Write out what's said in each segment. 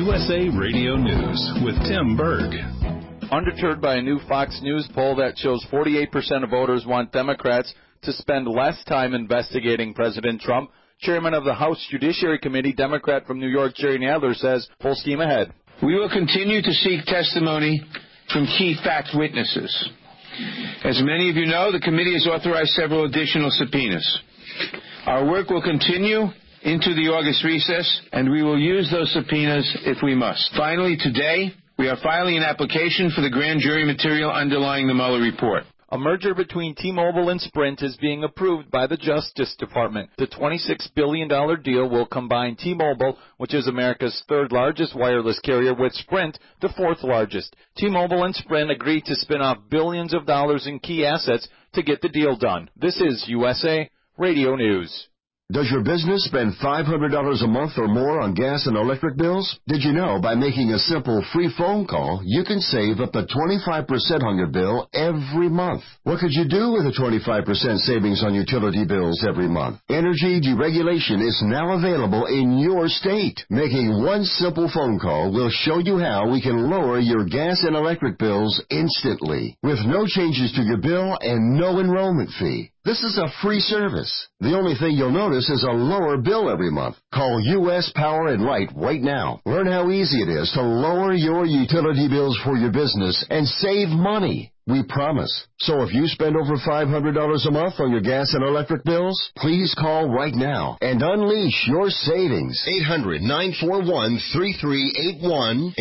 USA Radio News with Tim Berg. Undeterred by a new Fox News poll that shows 48% of voters want Democrats to spend less time investigating President Trump, Chairman of the House Judiciary Committee, Democrat from New York, Jerry Nadler, says full steam ahead. We will continue to seek testimony from key fact witnesses. As many of you know, the committee has authorized several additional subpoenas. Our work will continue into the August recess, and we will use those subpoenas if we must. Finally, today, we are filing an application for the grand jury material underlying the Mueller report. A merger between T-Mobile and Sprint is being approved by the Justice Department. The $26 billion deal will combine T-Mobile, which is America's third-largest wireless carrier, with Sprint, the fourth-largest. T-Mobile and Sprint agreed to spin off billions of dollars in key assets to get the deal done. This is USA Radio News. Does your business spend $500 a month or more on gas and electric bills? Did you know by making a simple free phone call, you can save up to 25% on your bill every month? What could you do with a 25% savings on utility bills every month? Energy deregulation is now available in your state. Making one simple phone call will show you how we can lower your gas and electric bills instantly, with no changes to your bill and no enrollment fee. This is a free service. The only thing you'll notice is a lower bill every month. Call U.S. Power and Light right now. Learn how easy it is to lower your utility bills for your business and save money. We promise. So if you spend over $500 a month on your gas and electric bills, please call right now and unleash your savings. 800-941-3381.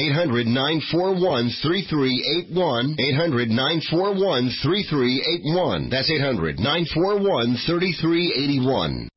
800-941-3381. 800-941-3381. That's 800-941-3381.